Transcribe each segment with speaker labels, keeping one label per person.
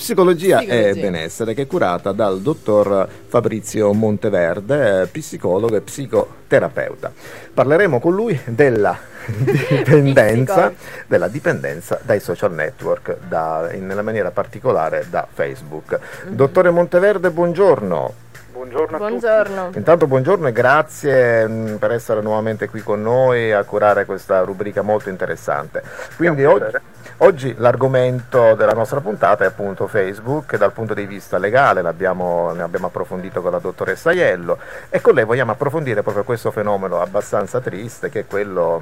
Speaker 1: Psicologia e benessere, che è curata dal dottor Fabrizio Monteverde, psicologo e psicoterapeuta. Parleremo con lui della dipendenza dai social network, nella maniera particolare da Facebook. Dottore Monteverde, buongiorno.
Speaker 2: Buongiorno a tutti.
Speaker 1: Intanto buongiorno e grazie per essere nuovamente qui con noi a curare questa rubrica molto interessante. Quindi oggi l'argomento della nostra puntata è appunto Facebook. Dal punto di vista legale ne abbiamo approfondito con la dottoressa Aiello, e con lei vogliamo approfondire proprio questo fenomeno abbastanza triste, che è quello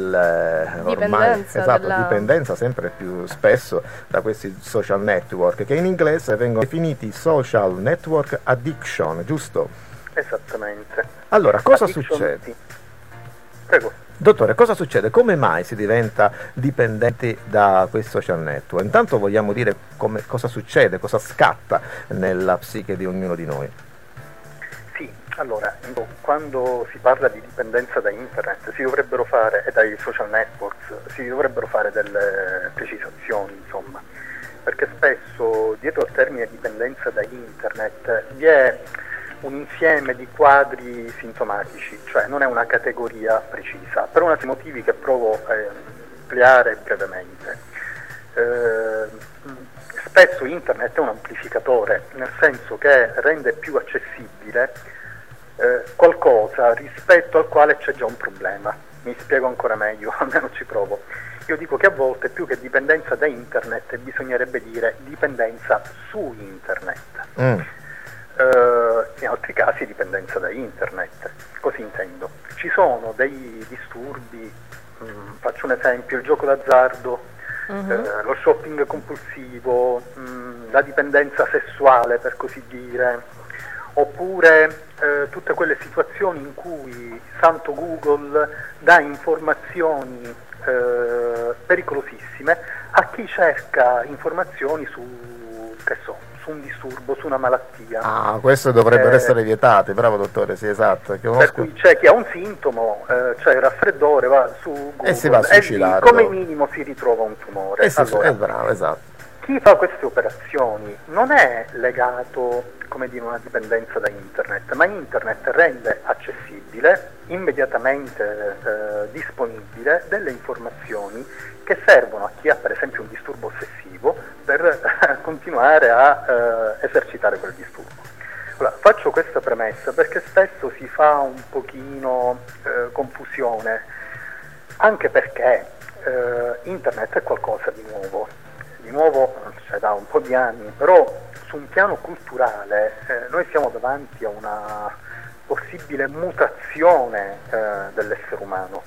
Speaker 1: dipendenza sempre più spesso da questi social network, che in inglese vengono definiti social network addiction, giusto?
Speaker 2: Esattamente.
Speaker 1: Allora, cosa succede?
Speaker 2: Sì. Prego.
Speaker 1: Dottore, cosa succede? Come mai si diventa dipendenti da questi social network? Intanto vogliamo dire cosa succede, cosa scatta nella psiche di ognuno di noi.
Speaker 2: Sì, allora, quando si parla di dipendenza da internet e dai social networks, si dovrebbero fare delle precisazioni, insomma, perché spesso dietro al termine dipendenza da internet vi è un insieme di quadri sintomatici, cioè non è una categoria precisa, per una serie di motivi che provo a ampliare brevemente. Spesso internet è un amplificatore, nel senso che rende più accessibile qualcosa rispetto al quale c'è già un problema. Mi spiego ancora meglio, almeno ci provo. Io dico che a volte più che dipendenza da internet bisognerebbe dire dipendenza su internet. In altri casi dipendenza da internet. Cosa intendo? Ci sono dei disturbi, faccio un esempio, il gioco d'azzardo, lo shopping compulsivo, la dipendenza sessuale, per così dire, oppure tutte quelle situazioni in cui santo Google dà informazioni pericolosissime a chi cerca informazioni su un disturbo, su una malattia.
Speaker 1: Ah, queste dovrebbero essere vietate, bravo dottore, sì, esatto.
Speaker 2: Per cui c'è chi ha un sintomo, c'è il raffreddore, va su Google
Speaker 1: e si va a suicidare,
Speaker 2: come minimo si ritrova un tumore.
Speaker 1: Allora, bravo, esatto.
Speaker 2: Chi fa queste operazioni non è legato, come dire, a una dipendenza da internet, ma internet rende accessibile, immediatamente disponibile, delle informazioni che servono a chi ha per esempio un disturbo ossessivo per continuare a esercitare quel disturbo. Allora, faccio questa premessa perché spesso si fa un pochino confusione, anche perché internet è qualcosa di nuovo, cioè da un po' di anni, però su un piano culturale noi siamo davanti a una possibile mutazione dell'essere umano.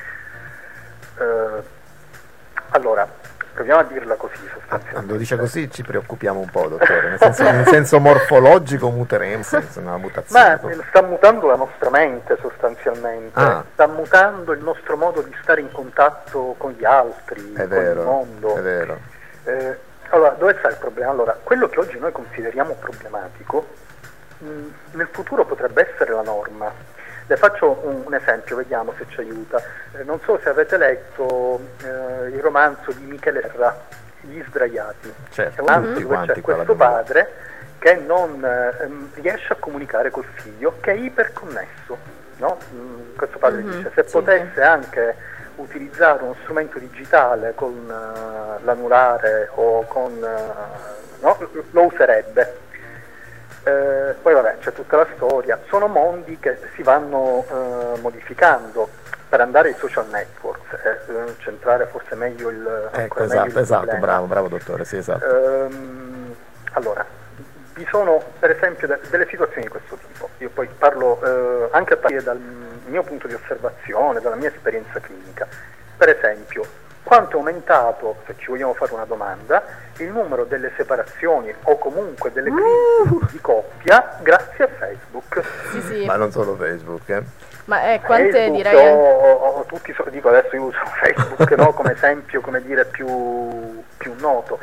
Speaker 2: Allora, proviamo a dirla così sostanzialmente.
Speaker 1: Quando dice così ci preoccupiamo un po', dottore, nel senso morfologico muteremo, senza una mutazione.
Speaker 2: Ma sta mutando la nostra mente sostanzialmente, sta mutando il nostro modo di stare in contatto con gli altri, il mondo.
Speaker 1: È vero.
Speaker 2: Allora, dove sta il problema? Allora, quello che oggi noi consideriamo problematico, nel futuro potrebbe essere la norma. Le faccio un esempio, vediamo se ci aiuta. Non so se avete letto il romanzo di Michele Serra, Gli sdraiati.
Speaker 1: Certo,
Speaker 2: è un romanzo dove c'è questo padre che non riesce a comunicare col figlio, che è iperconnesso, no? Questo padre dice, se potesse anche utilizzare uno strumento digitale con l'anulare o con lo userebbe. Poi vabbè, c'è tutta la storia, sono mondi che si vanno modificando. Per andare ai social networks, centrare forse meglio il
Speaker 1: esatto, bravo dottore, sì, esatto.
Speaker 2: Allora, vi sono per esempio delle situazioni di questo tipo. Io poi parlo anche a partire dal mio punto di osservazione, dalla mia esperienza clinica. Per esempio, quanto è aumentato, se ci vogliamo fare una domanda, il numero delle separazioni o comunque delle crisi di coppia grazie a Facebook.
Speaker 3: Sì.
Speaker 1: Ma non solo Facebook,
Speaker 3: Ma quante
Speaker 2: Facebook,
Speaker 3: direi
Speaker 2: dico adesso io uso Facebook, no, come esempio, come dire, più noto.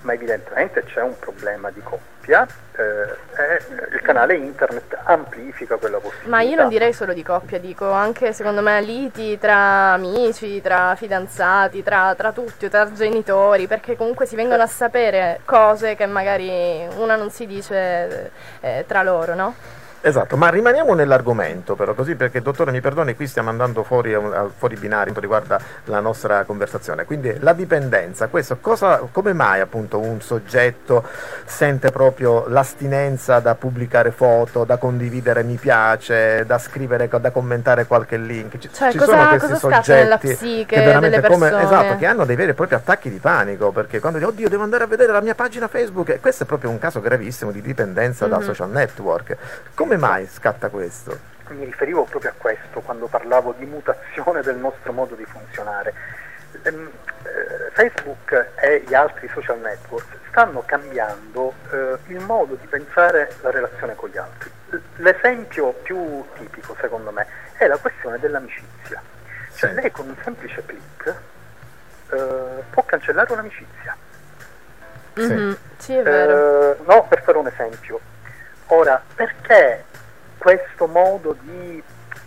Speaker 2: ma evidentemente c'è un problema di coppia e il canale internet amplifica quella possibilità.
Speaker 3: Ma io non direi solo di coppia, dico anche secondo me liti tra amici, tra fidanzati, tra tutti, tra genitori, perché comunque si vengono a sapere cose che magari una non si dice tra loro, no?
Speaker 1: Esatto, ma rimaniamo nell'argomento però, così, perché dottore mi perdoni, qui stiamo andando fuori binario quanto riguarda la nostra conversazione. Quindi la dipendenza, questo come mai appunto un soggetto sente proprio l'astinenza da pubblicare foto, da condividere mi piace, da scrivere, da commentare qualche link?
Speaker 3: Cioè,
Speaker 1: ci
Speaker 3: cosa,
Speaker 1: sono questi
Speaker 3: cosa scatta
Speaker 1: soggetti
Speaker 3: nella psiche
Speaker 1: che veramente
Speaker 3: delle persone?
Speaker 1: esatto, che hanno dei veri e propri attacchi di panico, perché quando dico oddio devo andare a vedere la mia pagina Facebook, e questo è proprio un caso gravissimo di dipendenza da social network. Come mai scatta questo?
Speaker 2: Mi riferivo proprio a questo quando parlavo di mutazione del nostro modo di funzionare. Facebook e gli altri social network stanno cambiando il modo di pensare la relazione con gli altri. L'esempio più tipico, secondo me, è la questione dell'amicizia. Cioè,
Speaker 1: Sì.
Speaker 2: lei con un semplice click può cancellare un'amicizia.
Speaker 3: Mhm, sì, è vero.
Speaker 2: No, per fare un esempio. Ora, perché questo modo di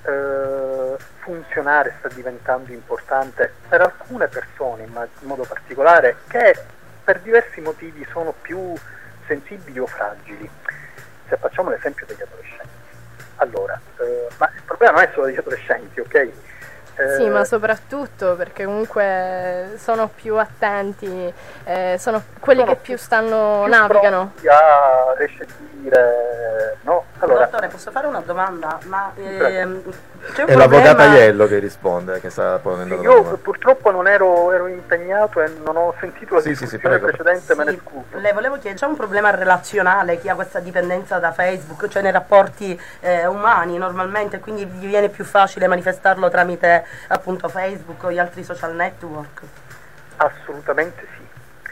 Speaker 2: funzionare sta diventando importante per alcune persone in modo particolare, che per diversi motivi sono più sensibili o fragili? Se facciamo l'esempio degli adolescenti. Allora, ma il problema non è solo degli adolescenti, ok?
Speaker 3: Sì, ma soprattutto perché comunque sono più attenti, sono quelli che più navigano.
Speaker 2: Pronti a recepire, no? Allora,
Speaker 4: Dottore, posso fare una domanda? Ma c'è un
Speaker 1: È l'avvocata
Speaker 4: problema...
Speaker 1: Iello che risponde, che sta ponendo la
Speaker 2: io
Speaker 1: domanda.
Speaker 2: purtroppo non ero impegnato e non ho sentito la
Speaker 1: Sì,
Speaker 2: discussione
Speaker 1: prego.
Speaker 2: precedente, me ne
Speaker 4: Sì,
Speaker 2: scuso.
Speaker 4: le volevo chiedere, c'è un problema relazionale chi ha questa dipendenza da Facebook, cioè nei rapporti umani normalmente, quindi gli viene più facile manifestarlo tramite appunto Facebook o gli altri social network?
Speaker 2: Assolutamente sì.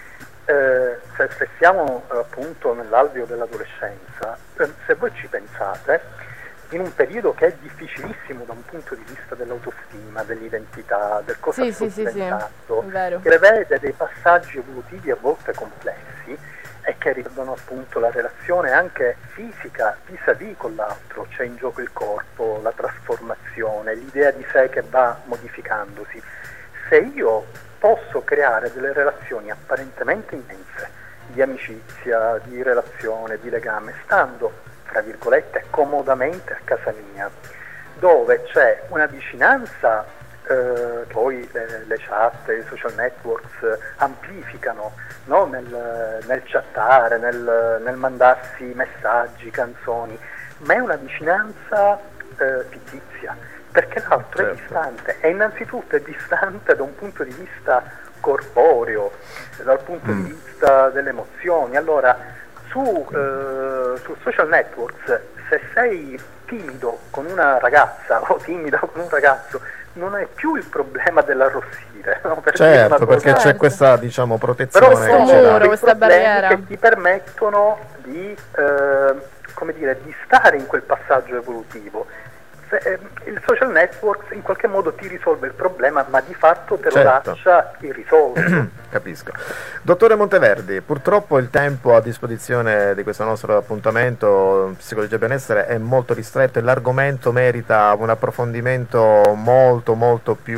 Speaker 2: Se restiamo appunto nell'alveo dell'adolescenza, se voi ci pensate, in un periodo che è difficilissimo da un punto di vista dell'autostima, dell'identità, del cosa
Speaker 3: Sì,
Speaker 2: sto
Speaker 3: sì, sì, sì,
Speaker 2: diventando,
Speaker 3: è vero.
Speaker 2: prevede dei passaggi evolutivi a volte complessi e che riguardano appunto la relazione anche fisica vis-à-vis con l'altro. C'è in gioco il corpo, la trasformazione, l'idea di sé che va modificandosi. Se io posso creare delle relazioni apparentemente immense di amicizia, di relazione, di legame, stando tra virgolette comodamente a casa mia, dove c'è una vicinanza che poi le chat, i social networks amplificano, no? nel chattare, nel mandarsi messaggi, canzoni, ma è una vicinanza fittizia, perché l'altro è
Speaker 1: Certo.
Speaker 2: distante, e innanzitutto è distante da un punto di vista corporeo, dal punto di vista delle emozioni. Allora, su social networks, se sei timido con una ragazza o timida con un ragazzo, non hai più il problema dell'arrossire, no? Per dire una
Speaker 1: Certo,
Speaker 2: cosa.
Speaker 1: perché c'è
Speaker 3: Certo.
Speaker 1: questa, diciamo,
Speaker 2: Però
Speaker 1: protezione
Speaker 3: questo
Speaker 1: che
Speaker 2: sono
Speaker 1: ce l'ha.
Speaker 3: muro,
Speaker 2: dei
Speaker 3: questa
Speaker 2: problemi
Speaker 3: barriera.
Speaker 2: che ti permettono di, come dire, di stare in quel passaggio evolutivo. Il social network in qualche modo ti risolve il problema, ma di fatto te lo
Speaker 1: Certo.
Speaker 2: lascia irrisolto.
Speaker 1: Capisco. Dottore Monteverdi, purtroppo il tempo a disposizione di questo nostro appuntamento Psicologia e Benessere è molto ristretto e l'argomento merita un approfondimento molto molto più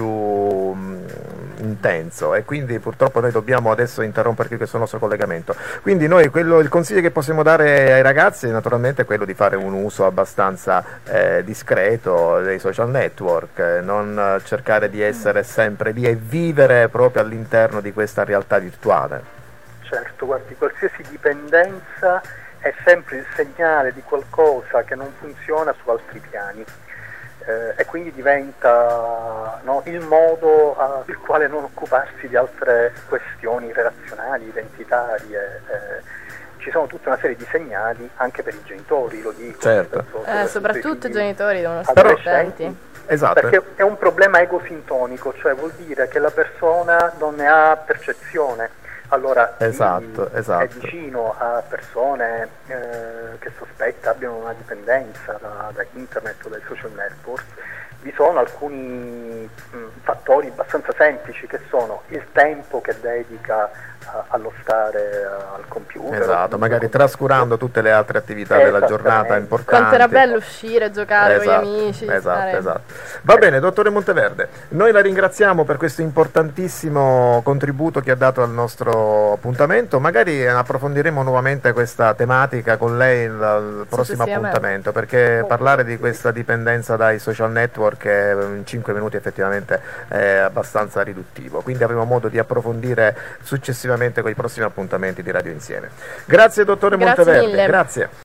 Speaker 1: intenso, e quindi purtroppo noi dobbiamo adesso interrompere qui questo nostro collegamento. Quindi noi il consiglio che possiamo dare ai ragazzi naturalmente è quello di fare un uso abbastanza discreto dei social network, non cercare di essere sempre lì e vivere proprio all'interno di questa realtà virtuale.
Speaker 2: Certo, guardi, qualsiasi dipendenza è sempre il segnale di qualcosa che non funziona su altri piani, e quindi diventa, no, il modo per il quale non occuparsi di altre questioni relazionali, identitarie. Ci sono tutta una serie di segnali anche per i genitori, lo dico.
Speaker 1: Certo.
Speaker 3: Soprattutto i genitori devono stare
Speaker 2: adolescenti.
Speaker 3: attenti.
Speaker 1: Esatto.
Speaker 2: Perché è un problema egosintonico, cioè vuol dire che la persona non ne ha percezione. Allora,
Speaker 1: Esatto,
Speaker 2: chi
Speaker 1: esatto.
Speaker 2: è vicino a persone che sospetta abbiano una dipendenza da internet o dai social network, vi sono alcuni fattori abbastanza semplici, che sono il tempo che dedica allo stare al computer.
Speaker 1: Esatto, magari trascurando tutte le altre attività della giornata importanti.
Speaker 3: Quanto era bello uscire, giocare con gli amici.
Speaker 1: Esatto. Va bene, dottore Monteverde, noi la ringraziamo per questo importantissimo contributo che ha dato al nostro appuntamento. Magari approfondiremo nuovamente questa tematica con lei al prossimo appuntamento, perché parlare di questa dipendenza dai social network in 5 minuti effettivamente è abbastanza riduttivo, quindi avremo modo di approfondire successivamente con i prossimi appuntamenti di Radio Insieme. Grazie dottore Monteverde,
Speaker 3: mille.
Speaker 1: Grazie.